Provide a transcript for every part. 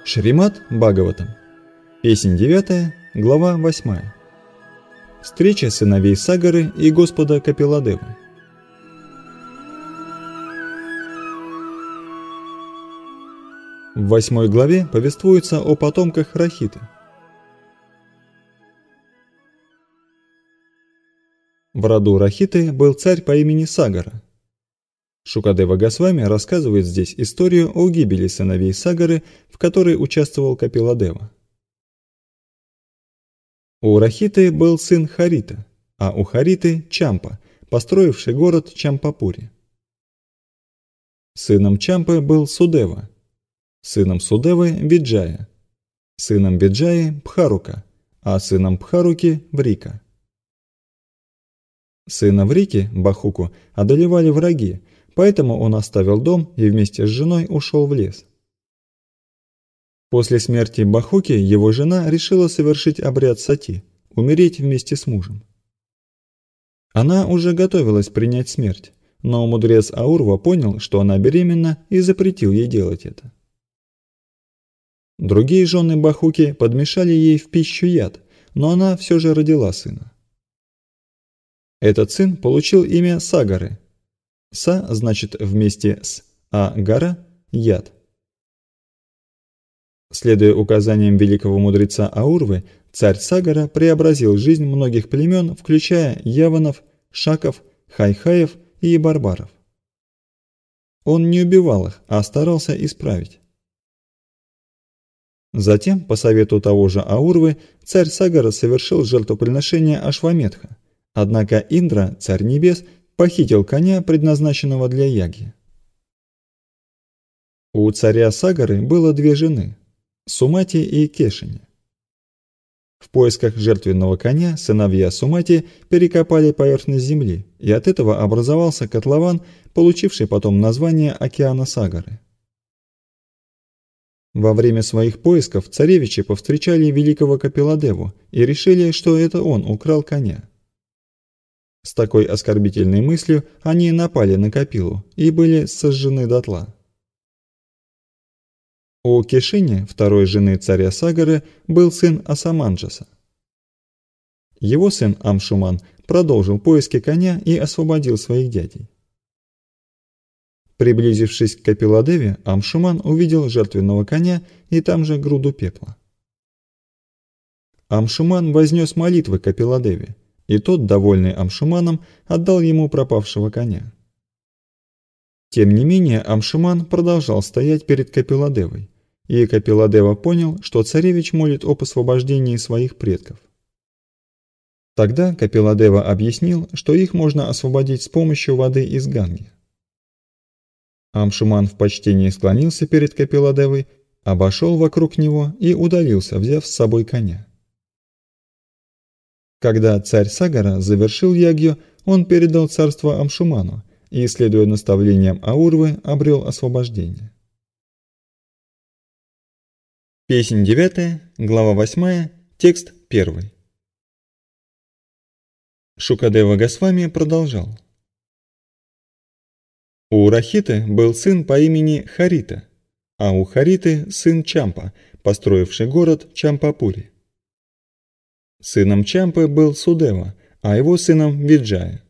Шримад Бхагаватам. Песнь 9, глава 8. Встреча сыновей Сагары и Господа Капиладевы. В 8 главе повествуется о потомках Рахиты. В роду Рахиты был царь по имени Сагара. Шукадева Госвами рассказывает здесь историю о гибели сыновей Сагары, в которой участвовал Капиладева. У Рахиты был сын Харита, а у Хариты – Чампа, построивший город Чампапури. Сыном Чампы был Судева, сыном Судевы – Виджая, сыном Виджаи – Пхарука, а сыном Пхаруки – Врика. Сына Врики, Бахуку, одолевали враги, поэтому он оставил дом и вместе с женой ушел в лес. После смерти Бахуки его жена решила совершить обряд сати, умереть вместе с мужем. Она уже готовилась принять смерть, но мудрец Аурва понял, что она беременна, и запретил ей делать это. Другие жены Бахуки подмешали ей в пищу яд, но она все же родила сына. Этот сын получил имя Сагары. Са значит вместе с, а гара – яд. Следуя указаниям великого мудреца Аурвы, царь Сагара преобразил жизнь многих племен, включая яванов, шаков, хайхаев и барбаров. Он не убивал их, а старался исправить. Затем, по совету того же Аурвы, царь Сагара совершил жертвоприношение Ашваметха, однако Индра, царь небес, похитил коня, предназначенного для яги. У царя Сагары было две жены – Сумати и Кешини. В поисках жертвенного коня сыновья Сумати перекопали поверхность земли, и от этого образовался котлован, получивший потом название океана Сагары. Во время своих поисков царевичи повстречали великого Капиладеву и решили, что это он украл коня. С такой оскорбительной мыслью они напали на Капилу и были сожжены дотла. У Кешини, второй жены царя Сагары, был сын Асаманджаса. Его сын Амшуман продолжил поиски коня и освободил своих дядей. Приблизившись к Капиладеве, Амшуман увидел жертвенного коня и там же груду пепла. Амшуман вознес молитвы Капиладеве, и тот, довольный Амшуманом, отдал ему пропавшего коня. Тем не менее, Амшуман продолжал стоять перед Капиладевой, и Капиладева понял, что царевич молит об освобождении своих предков. Тогда Капиладева объяснил, что их можно освободить с помощью воды из Ганги. Амшуман в почтении склонился перед Капиладевой, обошел вокруг него и удалился, взяв с собой коня. Когда царь Сагара завершил ягью, он передал царство Амшуману и, следуя наставлениям Аурвы, обрел освобождение. Песнь 9, глава 8, текст 1. Шукадева Госвами продолжал. У Рахиты был сын по имени Харита, а у Хариты сын Чампа, построивший город Чампапури. Сыном Чампы был Судева, а его сыном Виджая.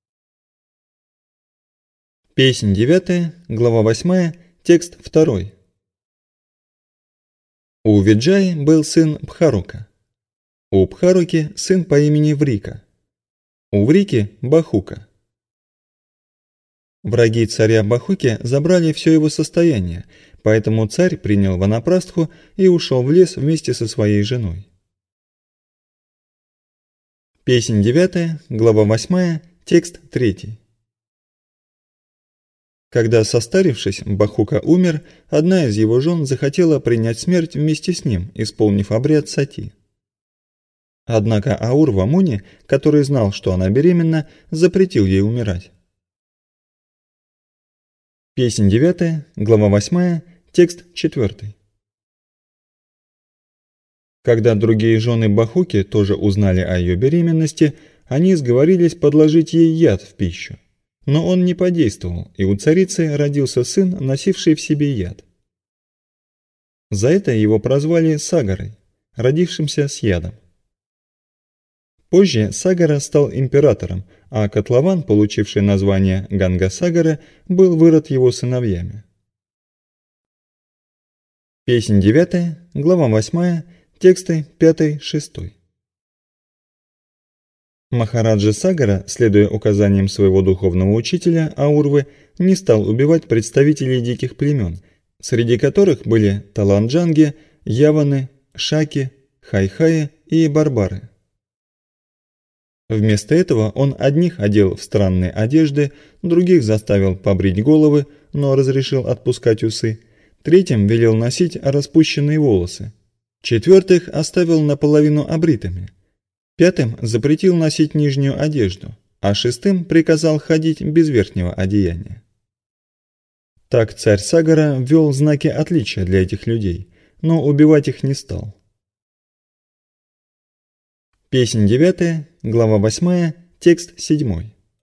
Песнь 9, глава 8, текст 2. У Виджаи был сын Пхарука. У Пхаруки сын по имени Врика. У Врики – Бахука. Враги царя Бахуки забрали все его состояние, поэтому царь принял ванапрастху и ушел в лес вместе со своей женой. Песнь 9, глава 8, текст 3. Когда, состарившись, Бахука умер, одна из его жен захотела принять смерть вместе с ним, исполнив обряд сати. Однако Аурва Муни, который знал, что она беременна, запретил ей умирать. Песнь 9, глава 8, текст 4. Когда другие жены Бахуки тоже узнали о ее беременности, они сговорились подложить ей яд в пищу. Но он не подействовал, и у царицы родился сын, носивший в себе яд. За это его прозвали Сагарой, родившимся с ядом. Позже Сагара стал императором, а котлован, получивший название Ганга-Сагара, был вырыт его сыновьями. Песнь 9, глава 8, тексты 5-6. Махараджа Сагара, следуя указаниям своего духовного учителя Аурвы, не стал убивать представителей диких племен, среди которых были Таланджанги, Яваны, Шаки, Хайхаи и Барбары. Вместо этого он одних одел в странные одежды, других заставил побрить головы, но разрешил отпускать усы, третьим велел носить распущенные волосы, четвертых оставил наполовину обритыми, пятым запретил носить нижнюю одежду, а шестым приказал ходить без верхнего одеяния. Так царь Сагара ввел знаки отличия для этих людей, но убивать их не стал. Песнь 9, глава 8, текст 7.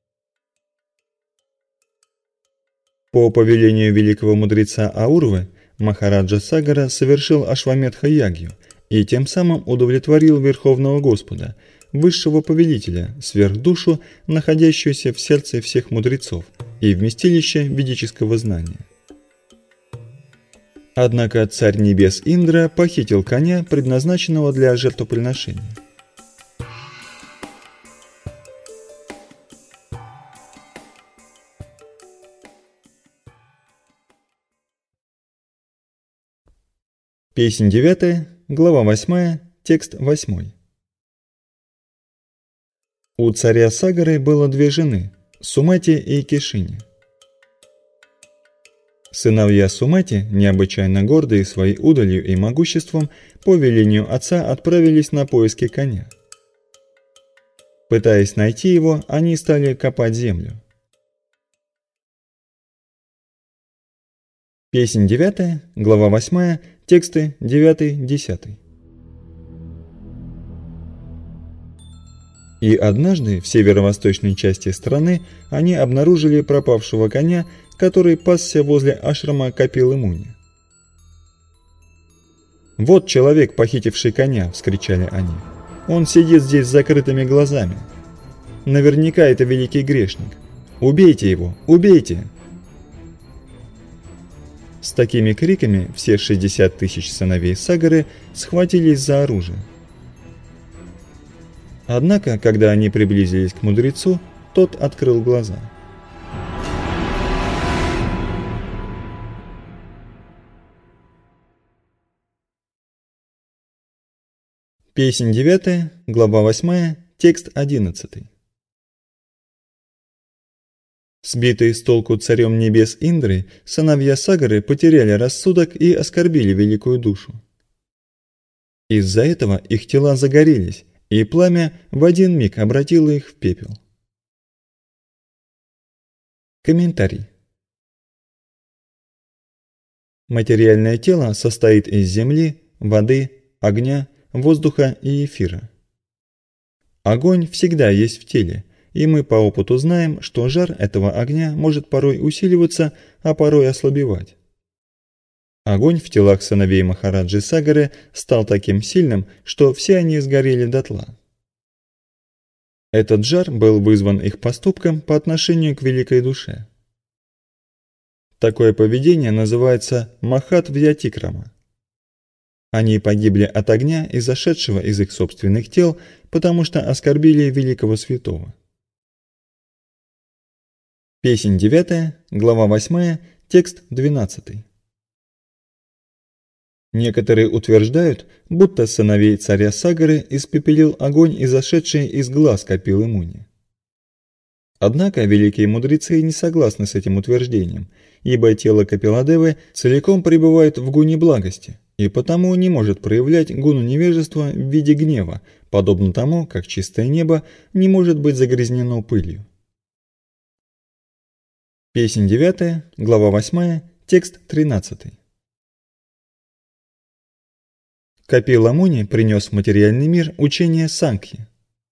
По повелению великого мудреца Аурвы, Махараджа Сагара совершил Ашвамедха-ягью и тем самым удовлетворил Верховного Господа, высшего повелителя, сверхдушу, находящуюся в сердце всех мудрецов и вместилище ведического знания. Однако царь небес Индра похитил коня, предназначенного для жертвоприношения. Песнь 9, глава 8, текст 8. У царя Сагары было две жены – Сумати и Кешини. Сыновья Сумати, необычайно гордые своей удалью и могуществом, по велению отца отправились на поиски коня. Пытаясь найти его, они стали копать землю. Песнь 9, глава 8, тексты 9-10. И однажды в северо-восточной части страны они обнаружили пропавшего коня, который пасся возле ашрама Капилы-Муни. «Вот человек, похитивший коня!» – вскричали они. «Он сидит здесь с закрытыми глазами. Наверняка это великий грешник. Убейте его! Убейте!» С такими криками все 60 тысяч сыновей Сагары схватились за оружие. Однако, когда они приблизились к мудрецу, тот открыл глаза. Песнь 9, глава 8, текст 11. Сбитые с толку царем небес Индры, сыновья Сагары потеряли рассудок и оскорбили великую душу. Из-за этого их тела загорелись, и пламя в один миг обратило их в пепел. Комментарий. Материальное тело состоит из земли, воды, огня, воздуха и эфира. Огонь всегда есть в теле, и мы по опыту знаем, что жар этого огня может порой усиливаться, а порой ослабевать. Огонь в телах сыновей Махараджи Сагары стал таким сильным, что все они сгорели дотла. Этот жар был вызван их поступком по отношению к великой душе. Такое поведение называется Махат-Вьятикрама. Они погибли от огня, изошедшего из их собственных тел, потому что оскорбили великого святого. Песнь 9, глава 8, текст 12. Некоторые утверждают, будто сыновей царя Сагары испепелил огонь, изошедший из глаз Капилы-Муни. Однако великие мудрецы не согласны с этим утверждением, ибо тело Капиладевы целиком пребывает в гуне благости, и потому не может проявлять гуну невежества в виде гнева, подобно тому, как чистое небо не может быть загрязнено пылью. Песнь 9, глава 8, текст 13. Капила-Муни принес в материальный мир учение Сангхи.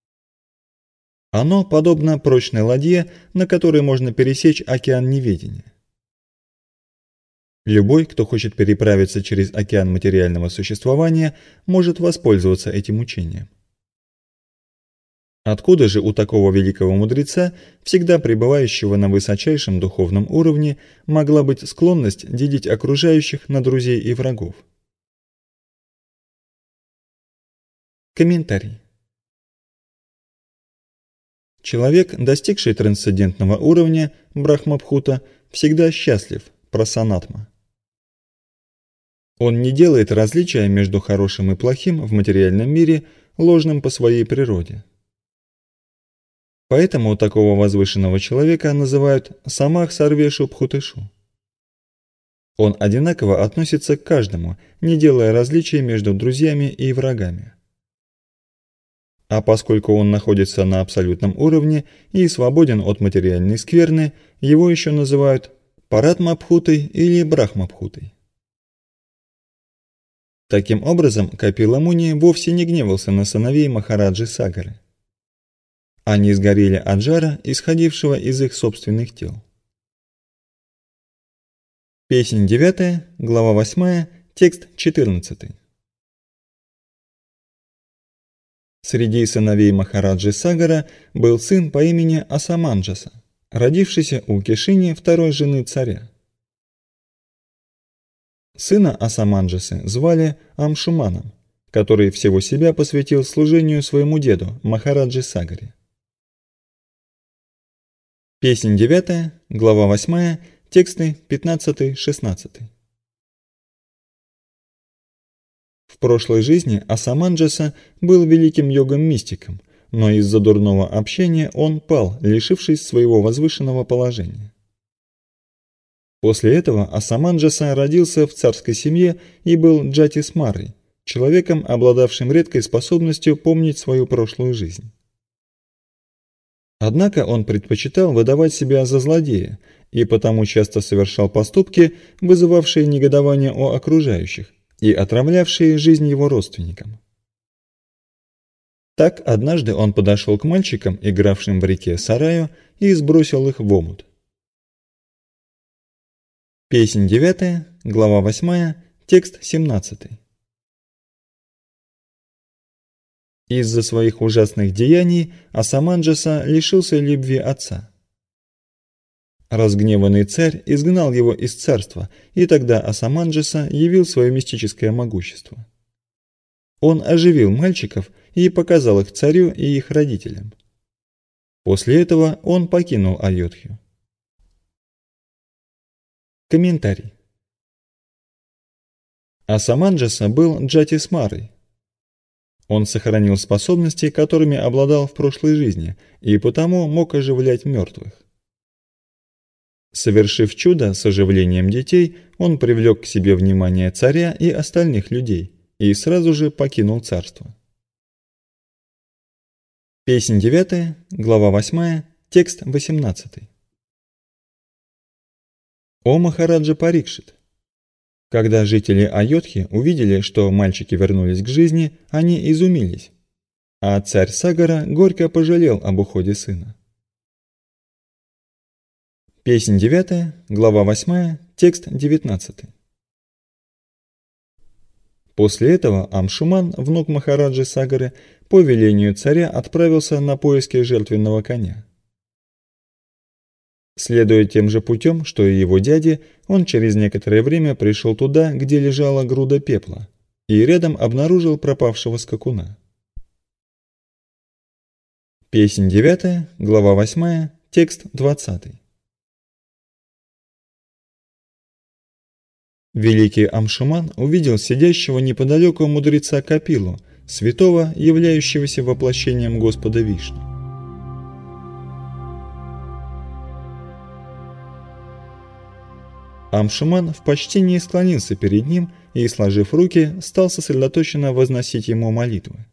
Оно подобно прочной ладье, на которой можно пересечь океан неведения. Любой, кто хочет переправиться через океан материального существования, может воспользоваться этим учением. Откуда же у такого великого мудреца, всегда пребывающего на высочайшем духовном уровне, могла быть склонность делить окружающих на друзей и врагов? Комментарий. Человек, достигший трансцендентного уровня Брахмабхута, всегда счастлив, прасанатма. Он не делает различия между хорошим и плохим в материальном мире, ложным по своей природе. Поэтому такого возвышенного человека называют самах сарвешу бхутешу. Он одинаково относится к каждому, не делая различий между друзьями и врагами. А поскольку он находится на абсолютном уровне и свободен от материальной скверны, его еще называют Паратмабхутой или Брахмабхутой. Таким образом, Капила Муни вовсе не гневался на сыновей Махараджи Сагары. Они сгорели от жара, исходившего из их собственных тел. Песнь 9, глава 8, текст 14. Среди сыновей Махараджи Сагара был сын по имени Асаманджаса, родившийся у Кешини, второй жены царя. Сына Асаманджасы звали Амшуманом, который всего себя посвятил служению своему деду, Махараджи Сагаре. Песнь 9, глава 8, тексты 15-16. В прошлой жизни Асаманджаса был великим йогом-мистиком, но из-за дурного общения он пал, лишившись своего возвышенного положения. После этого Асаманджаса родился в царской семье и был джатисмарой, человеком, обладавшим редкой способностью помнить свою прошлую жизнь. Однако он предпочитал выдавать себя за злодея и потому часто совершал поступки, вызывавшие негодование у окружающих и отравлявшие жизнь его родственникам. Так однажды он подошел к мальчикам, игравшим в реке Сараю, и сбросил их в омут. Песнь 9, глава 8, текст 17. Из-за своих ужасных деяний Асаманджаса лишился любви отца. Разгневанный царь изгнал его из царства, и тогда Асаманджаса явил свое мистическое могущество. Он оживил мальчиков и показал их царю и их родителям. После этого он покинул Айодхью. Комментарий. Асаманджаса был джатисмарой. Он сохранил способности, которыми обладал в прошлой жизни, и потому мог оживлять мертвых. Совершив чудо с оживлением детей, он привлек к себе внимание царя и остальных людей и сразу же покинул царство. Песнь 9, глава 8, текст 18. О Махараджа Парикшит! Когда жители Айодхи увидели, что мальчики вернулись к жизни, они изумились, а царь Сагара горько пожалел об уходе сына. Песнь 9, глава 8, текст 19. После этого Амшуман, внук Махараджи Сагары, по велению царя отправился на поиски жертвенного коня. Следуя тем же путем, что и его дяди, он через некоторое время пришел туда, где лежала груда пепла, и рядом обнаружил пропавшего скакуна. Песнь 9, глава 8, текст 20. Великий Амшуман увидел сидящего неподалеку мудреца Капилу, святого, являющегося воплощением Господа Вишну. Амшуман в почтении склонился перед ним и, сложив руки, стал сосредоточенно возносить ему молитвы.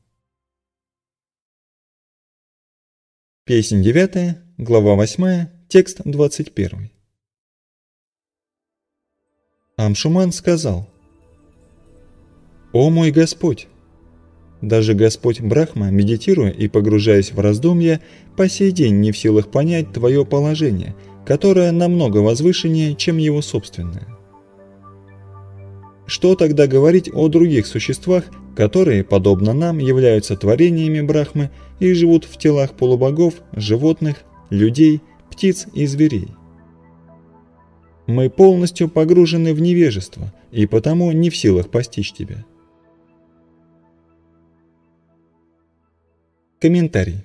Песнь 9, глава 8, текст 21. Амшуман сказал: «О мой Господь! Даже Господь Брахма, медитируя и погружаясь в раздумья, по сей день не в силах понять твое положение, которое намного возвышеннее, чем его собственное. Что тогда говорить о других существах, которые, подобно нам, являются творениями Брахмы и живут в телах полубогов, животных, людей, птиц и зверей? Мы полностью погружены в невежество и потому не в силах постичь тебя. Комментарий.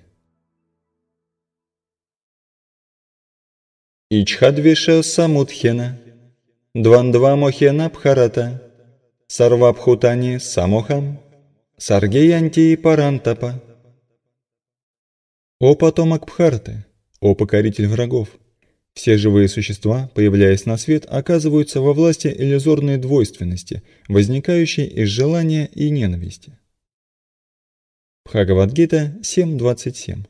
Ичхадвиша самудхена, двандва мохена бхарата, сарвабхутани самохам, саргеянти парантапа. О потомок Бхараты, о покоритель врагов! Все живые существа, появляясь на свет, оказываются во власти иллюзорной двойственности, возникающей из желания и ненависти. Бхагавад-гита 7.27.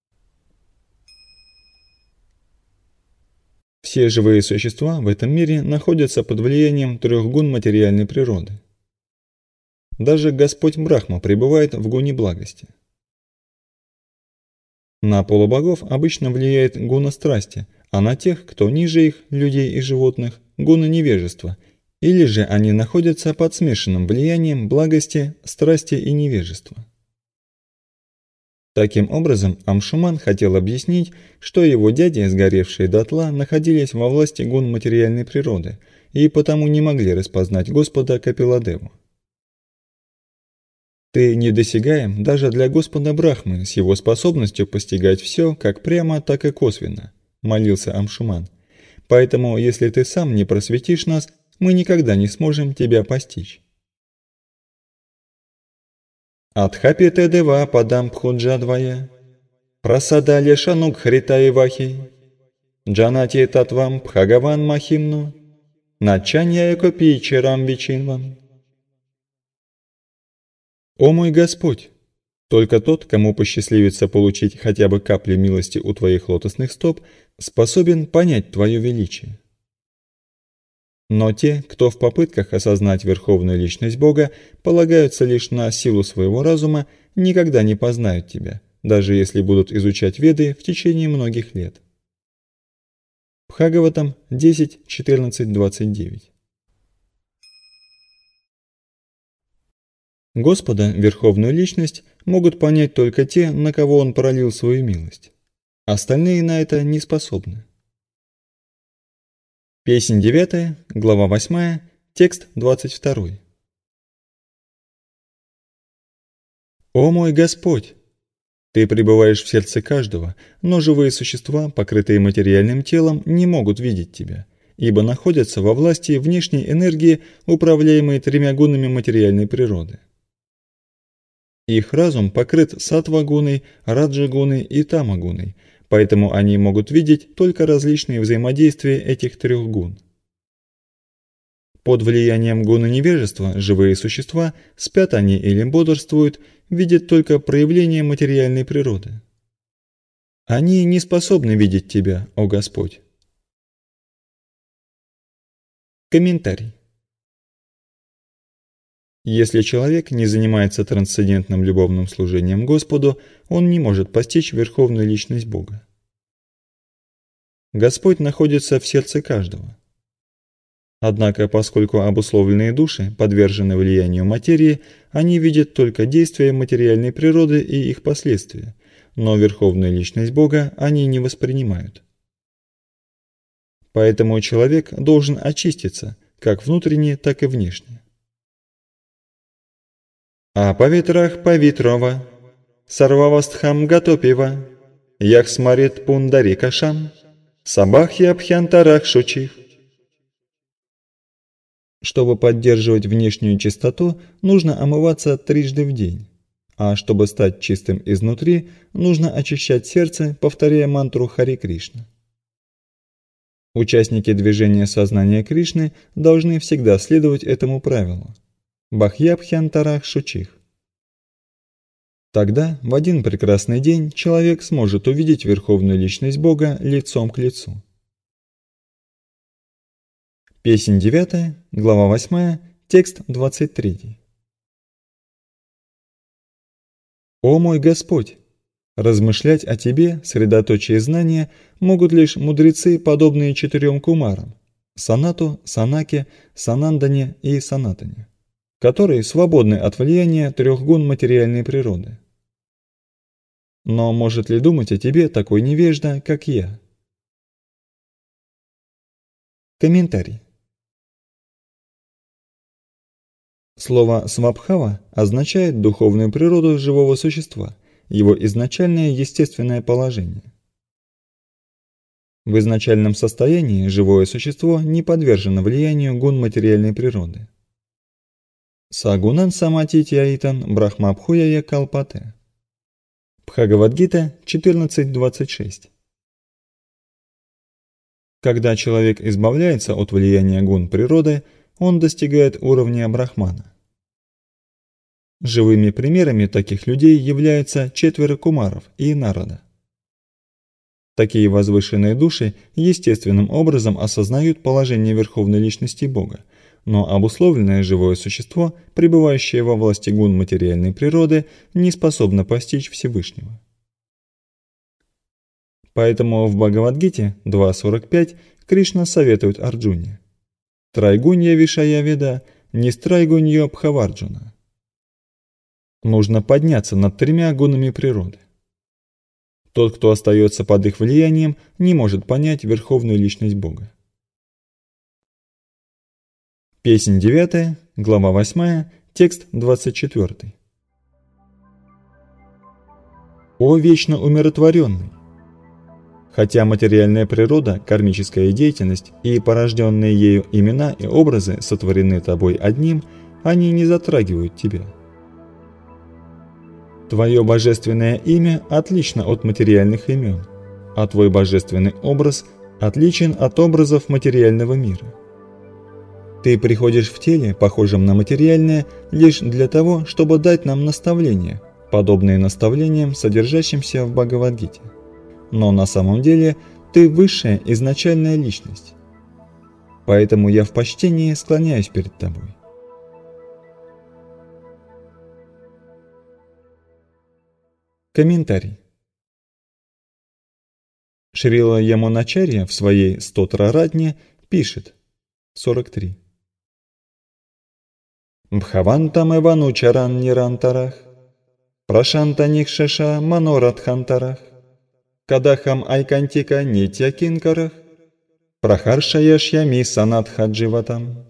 Все живые существа в этом мире находятся под влиянием трех гун материальной природы. Даже Господь Брахма пребывает в гуне благости. На полубогов обычно влияет гуна страсти, а на тех, кто ниже их, людей и животных, гуна невежества, или же они находятся под смешанным влиянием благости, страсти и невежества. Таким образом, Амшуман хотел объяснить, что его дяди, сгоревшие дотла, находились во власти гун материальной природы и потому не могли распознать Господа Капиладеву. Ты недосягаем даже для Господа Брахмы с его способностью постигать все как прямо, так и косвенно, молился Амшуман. Поэтому, если ты сам не просветишь нас, мы никогда не сможем тебя постичь. Адхапите дева падам пхуджадвая, прасада лешанук хрита ивахи, джанати татвам пхагаван махимну, начанья копи черам вичинвам. О мой Господь! Только тот, кому посчастливится получить хотя бы каплю милости у твоих лотосных стоп, способен понять твое величие. Но те, кто в попытках осознать верховную личность Бога полагаются лишь на силу своего разума, никогда не познают тебя, даже если будут изучать Веды в течение многих лет. Бхагаватам 10.14.29. Господа, верховную личность, могут понять только те, на кого Он пролил свою милость. Остальные на это не способны. Песнь 9, глава 8, текст 22. О мой Господь! Ты пребываешь в сердце каждого, но живые существа, покрытые материальным телом, не могут видеть тебя, ибо находятся во власти внешней энергии, управляемой тремя гунами материальной природы. Их разум покрыт саттва-гуной, раджа-гуной и тама-гуной, поэтому они могут видеть только различные взаимодействия этих трех гун. Под влиянием гуны невежества живые существа, спят они или бодрствуют, видят только проявления материальной природы. Они не способны видеть Тебя, о Господь. Комментарий. Если человек не занимается трансцендентным любовным служением Господу, он не может постичь верховную личность Бога. Господь находится в сердце каждого. Однако, поскольку обусловленные души подвержены влиянию материи, они видят только действия материальной природы и их последствия, но верховную личность Бога они не воспринимают. Поэтому человек должен очиститься, как внутренне, так и внешне. А павитрах павитрова, сарвавастхам гатопива, яхсмарит пундарикашам, сабахья абхьянтарах шучих. Чтобы поддерживать внешнюю чистоту, нужно омываться трижды в день, а чтобы стать чистым изнутри, нужно очищать сердце, повторяя мантру Хари Кришна. Участники движения сознания Кришны должны всегда следовать этому правилу. Бахьябхьянтарах шучих. Тогда в один прекрасный день человек сможет увидеть верховную личность Бога лицом к лицу. Песнь 9, глава 8, текст 23. О мой Господь! Размышлять о Тебе, средоточие знания, могут лишь мудрецы, подобные 4 кумарам, Санату, Санаке, Санандане и Санатане, которые свободны от влияния трех гун материальной природы. Но может ли думать о тебе такой невежда, как я? Комментарий. Слово «свабхава» означает духовную природу живого существа, его изначальное естественное положение. В изначальном состоянии живое существо не подвержено влиянию гун материальной природы. Сагунан саматити аитан брахмабхуяя калпате. Бхагавад-гита 14.26. Когда человек избавляется от влияния гун природы, он достигает уровня брахмана. Живыми примерами таких людей являются 4 кумаров и Нарада. Такие возвышенные души естественным образом осознают положение Верховной Личности Бога, но обусловленное живое существо, пребывающее во власти гун материальной природы, не способно постичь Всевышнего. Поэтому в Бхагавад-гите 2.45 Кришна советует Арджуне: «Трайгунья вишая веда, не страйгунья бхаварджуна». Нужно подняться над 3 гунами природы. Тот, кто остается под их влиянием, не может понять Верховную Личность Бога. Песнь 9, глава 8, текст 24. «О вечно умиротворенный! Хотя материальная природа, кармическая деятельность и порожденные ею имена и образы сотворены тобой одним, они не затрагивают тебя. Твое божественное имя отлично от материальных имен, а твой божественный образ отличен от образов материального мира. Ты приходишь в теле, похожем на материальное, лишь для того, чтобы дать нам наставления, подобные наставлениям, содержащимся в Бхагавад-гите. Но на самом деле ты высшая изначальная личность. Поэтому я в почтении склоняюсь перед тобой». Комментарий. Шрила Ямуначарья в своей Стотра-радне пишет 43. Бхавантам эванучаран нирантарах, прашантаних шеша манорадхантарах, кадахам айкантика нитья кинкарах, прахаршаяшьями санатхадживатам.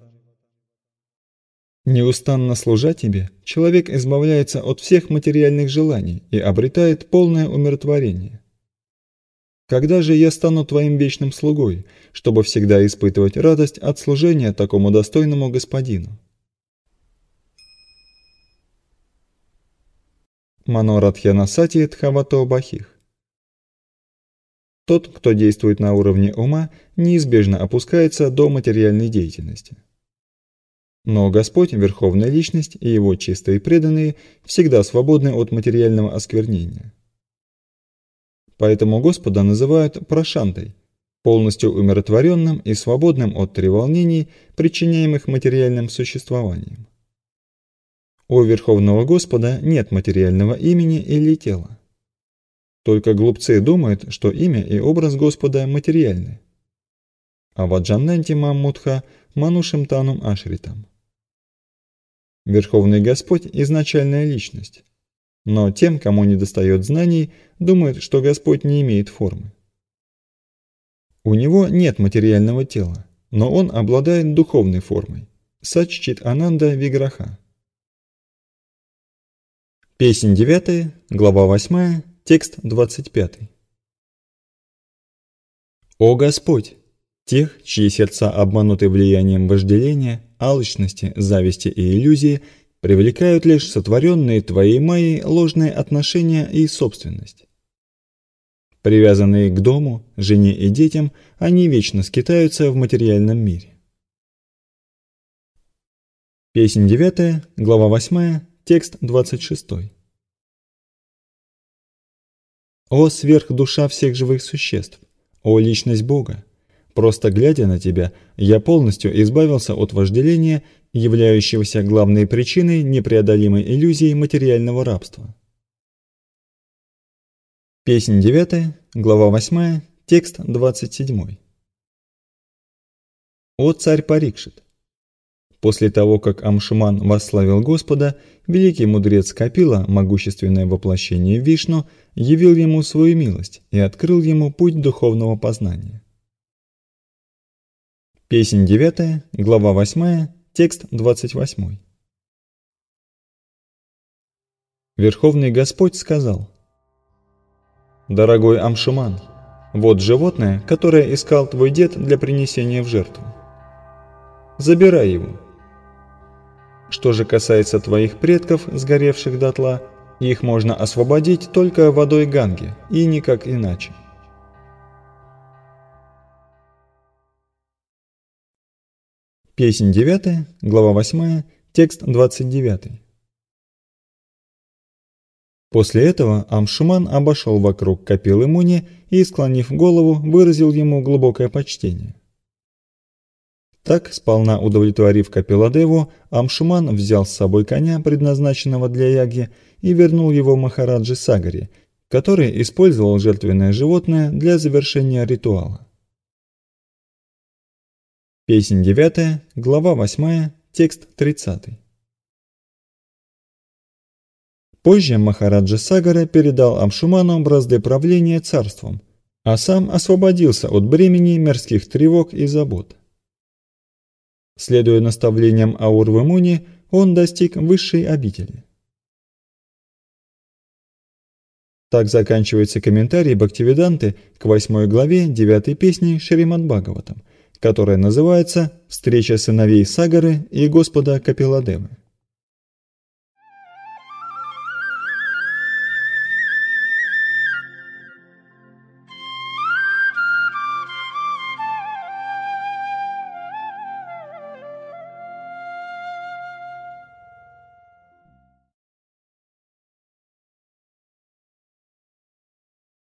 Неустанно служа тебе, человек избавляется от всех материальных желаний и обретает полное умиротворение. Когда же я стану твоим вечным слугой, чтобы всегда испытывать радость от служения такому достойному господину? Манорадхьянасати Тхавато Бахих. Тот, кто действует на уровне ума, неизбежно опускается до материальной деятельности. Но Господь, Верховная Личность и Его чистые преданные всегда свободны от материального осквернения. Поэтому Господа называют Прашантой, полностью умиротворенным и свободным от треволнений, причиняемых материальным существованием. У Верховного Господа нет материального имени или тела. Только глупцы думают, что имя и образ Господа материальны. Аваджаннанти Маммудха Манушим Танум Ашритам. Верховный Господь – изначальная личность. Но тем, кому недостает знаний, думают, что Господь не имеет формы. У Него нет материального тела, но Он обладает духовной формой – Саччит Ананда Виграха. Песнь 9, глава 8, текст 25. «О Господь! Тех, чьи сердца обмануты влиянием вожделения, алчности, зависти и иллюзии, привлекают лишь сотворенные Твоей Майей ложные отношения и собственность. Привязанные к дому, жене и детям, они вечно скитаются в материальном мире». Песнь 9, глава 8, текст 26. «О сверхдуша всех живых существ! О личность Бога! Просто глядя на Тебя, я полностью избавился от вожделения, являющегося главной причиной непреодолимой иллюзии материального рабства». Песнь 9, глава 8, текст 27. «О царь Парикшит! После того, как Амшуман восславил Господа, великий мудрец Капила, могущественное воплощение Вишну, явил ему свою милость и открыл ему путь духовного познания». Песнь 9, глава 8, текст 28. Верховный Господь сказал: «Дорогой Амшуман, вот животное, которое искал твой дед для принесения в жертву. Забирай его. Что же касается твоих предков, сгоревших дотла, их можно освободить только водой Ганги, и никак иначе». Песнь 9, глава 8, текст 29. После этого Амшуман обошел вокруг Капилы Муни и, склонив голову, выразил ему глубокое почтение. Так, сполна удовлетворив Капиладеву, Амшуман взял с собой коня, предназначенного для ягьи, и вернул его Махараджи Сагаре, который использовал жертвенное животное для завершения ритуала. Песнь 9, глава 8, текст 30. Позже Махараджа Сагара передал Амшуману бразды правления царством, а сам освободился от бремени мирских тревог и забот. Следуя наставлениям Аурвы Муни, он достиг высшей обители. Так заканчивается комментарий Бхактивиданты к 8 главе 9 песни Шримад-Бхагаватам, которая называется «Встреча сыновей Сагары и Господа Капиладевы».